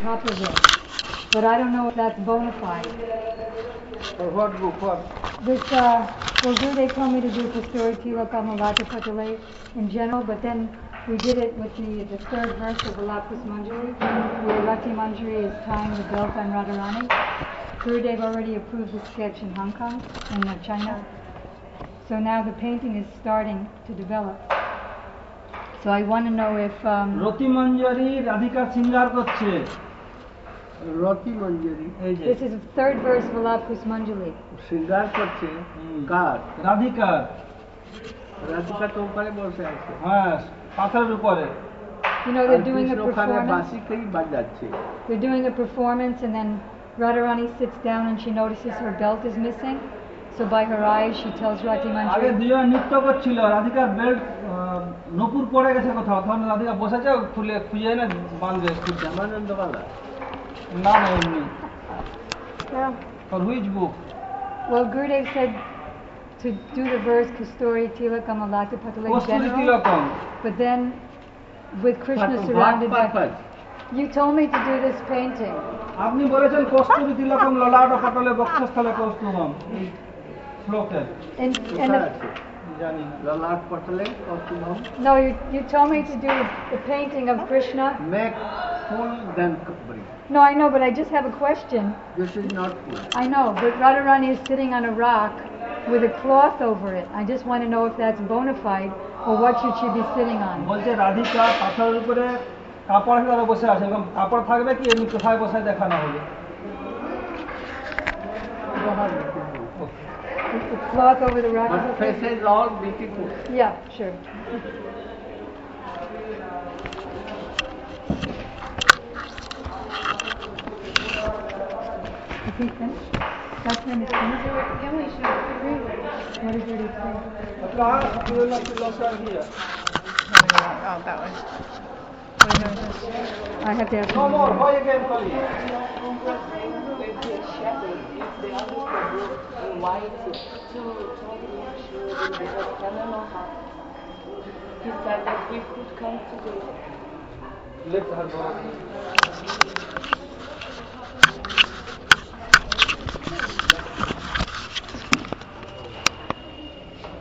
top of it. But I don't know if that's bona fide. For what book? What? This, Gurudev told me to do Kasturi Tilakam Lata Patale in general, but then we did it with the third verse of Vilapas Manjari, where Rati Manjari is tying the belt on Radharani. Gurudev already approved the sketch in Hong Kong, in China. So now the painting is starting to develop. So I want to know if... Rati Manjari, Radhika Singar korche. Rati Manjari. This is the third verse of Vilapas Manjari. Singar korche. Kar? Radhika. Radhika to upare bose ache. Ha, pathar upare. You know, they're doing a performance. Basi They're doing a performance, and then Radharani sits down and she notices her belt is missing. So by her eyes, she tells Rati Manjari. আগে দুজন নৃত্য করছিল, রাধিকার belt নপুর পড়ে গেছে কোথাও, তখন রাধিকা বসেছে খুলে খুঁজে এনে বাঁধবে। শ্যামানন্দবালা না না এমনি। For which book? Well, Gurudev said to do the verse Kasturi Tilakam Alata Patale Kasturi Tilakam. But then with Krishna surrounded by... You told me to do this painting. আপনি বলেছেন কস্তুরী তিলকম ললাট পটলে বক্ষস্থলে কৌস্তুভম শ্লোকে And জানি ললাট পটলে কৌস্তুভম No, you told me to do the painting of Krishna. Make full then bring. No, I know, but I just have a question. This is not full. I know, but Radharani is sitting on a rock with a cloth over it. I just want to know if that's bona fide or what should she be sitting on. বলছে রাধিকা পাথরের উপরে কাপড় ধরে বসে আছে, এবং কাপড় থাকবে কি এমনি কোথায় বসে দেখানো হবে? The cloth over the rock. But faces all beautiful. Yeah, sure. Is he finished? That's when it's finished? What is it say? Oh, that one. I have to ask No more. Why again, Kali? He said that we could come together. Let her go.